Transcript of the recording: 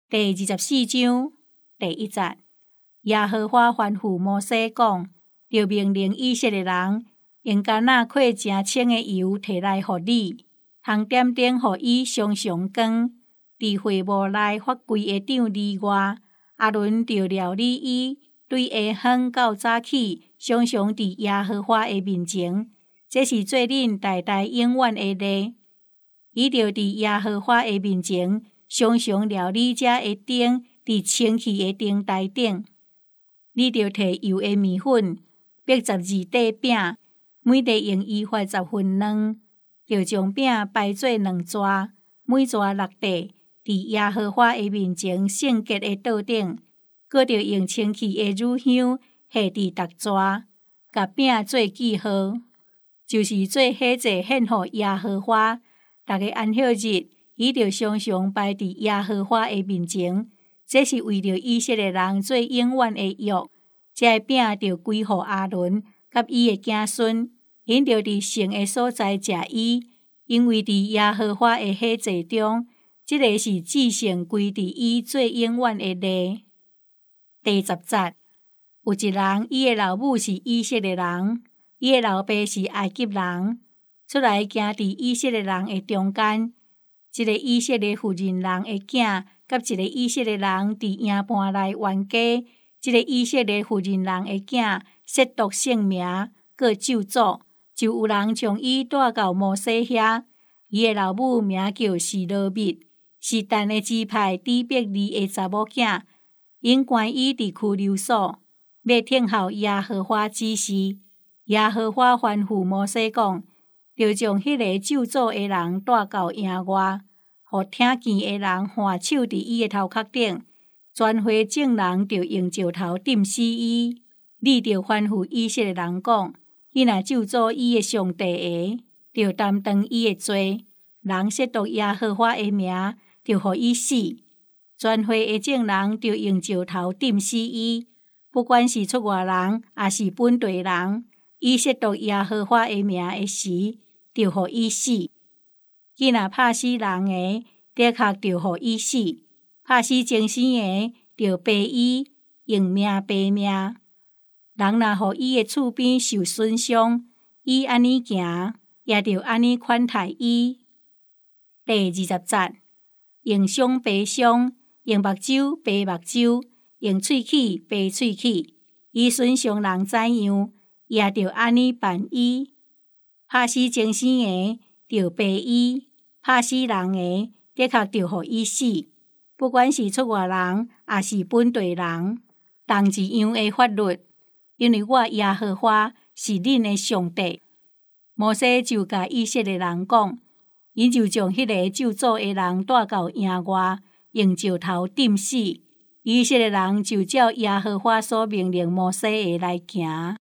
第24章第1节，耶和华吩咐摩西讲，就命令以色列人用橄榄块真清的油摕来予你，通点灯予伊常常光。伫会幕内发规个场里外，阿伦就料理伊，对下昏到早起，常常伫耶和华的面前。这是做恁代代永远的例。伊就伫耶和华的面前，常常料理这个灯伫清气的灯台顶。你就摕油的面粉，82块饼，每块用伊发10分量，就将饼排做2纸，每纸6块，伫耶和华的面前圣洁的桌顶，搁着用清气的乳香下伫逐纸，甲饼做记号，就是做火祭献予耶和华。逐个安息日，伊就常常摆伫耶和华的面前。这是为着以色列人做永远的约。这饼就归予阿伦甲伊的子孙，因就伫圣的所在食伊，因为伫耶和华的火祭中，这个是至圣归伫伊最永远的例。第10节，有一人，伊的老母是以色列人，伊的老爸是埃及人，出来行伫以色列人的中间。一个以色列妇人人的囝，甲一个以色列人伫营盘内冤家。一个以色列妇人人的囝亵渎圣名，搁咒诅，就有人将伊带到摩西遐。伊的老母名叫示罗密，是但的支派底伯利的查某囝。因关伊伫拘留所，要听候耶和华指示。耶和华吩咐摩西讲，就将迄个咒诅的人带到营外，互听见的人换手伫伊的头壳顶。全会众人就用石头钉死伊。你就吩咐以色列人讲，伊若咒诅伊的上帝的，就担当伊的罪。人亵渎耶和华的名，就予伊死。全会的众人就用石头钉死伊。不管是出外人，也是本地人，伊亵渎耶和华的名的时，就予伊死。伊若拍死人的，的确就予伊死。拍死精神的，就赔伊，用命赔命。人若予伊的厝边受损伤，伊安尼行，也着安尼款待伊。第20节，用伤赔伤，用目睭赔目睭，用喙齿赔喙齿。伊损伤人怎样，也着安尼办伊。拍死精神的，就赔伊；拍死人的，的确着予伊死。不管是出外人，也是本地人，同一样的法律，因为我耶和华是恁的上帝。摩西就甲以色列人讲，因就将迄个咒诅的人带到营外，用石头钉死。以色列人就照耶和华所命令摩西的来行。